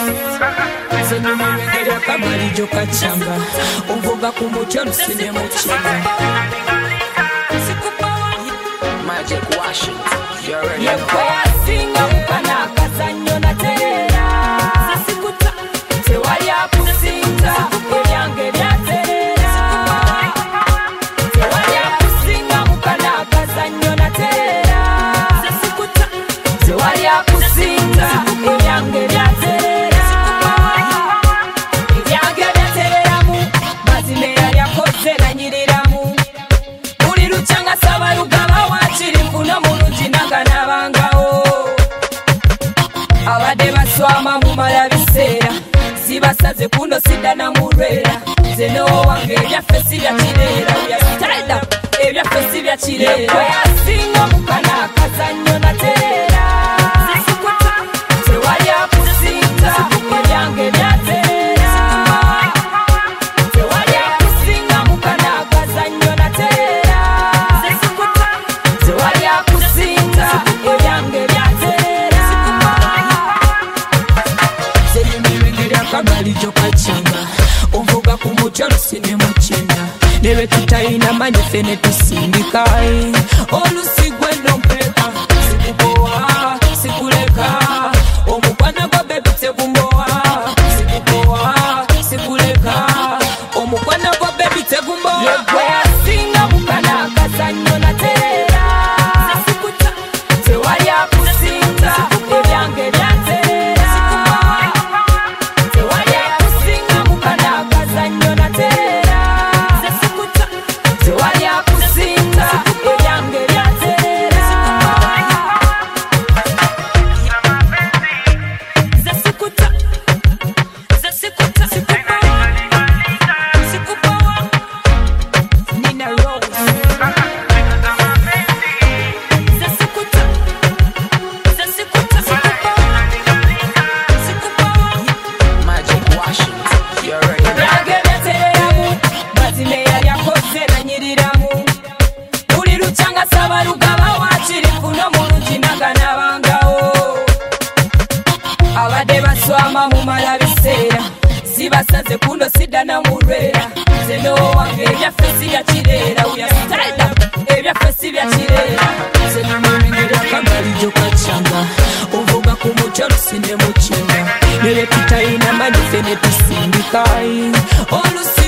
Zenyumengera kamali jokachamba uvuga kumucho lusine muchina Magic Washington you already know singa mukana kazanyo na terera sasikuta tewali akusinga ebyange byaterera tewali akusinga mukana kazanyo na terera sasikuta tewali akusinga ebyange byaterera Swama mumala biseera sibasaze kuno sidana murwera zeno wange ebyafesi bya kirera ya style up ebyafesi bya kirera yasinga mukana kazanyo na terera sikuta tewali akusinga ebyange byaterera tewali akusinga mukana kazanyo na terera sikuta tewali akusinga ebyange byaterera Kamali jokachanga uvuga kumucho lusine muchina nebe tutayina manye fene tusindikai olusigwe nompeka sikuboa sikuleka omukwana gwa baby tegumboa sikuboa sikuleka omukwana gwa baby tegumboa yegwe yasinga mukana kazanyo na terera sikuta tewali akusinga ebyange byaterera Swama mumala biseera sibasaze kuno sidana murwera zeno wange ebyafesi bya kirera uya style up ebyafesi bya kirera zenyumengera kamali jokachanga uvuga kumucho lusine muchina nebe tutayina manye fene tusindikai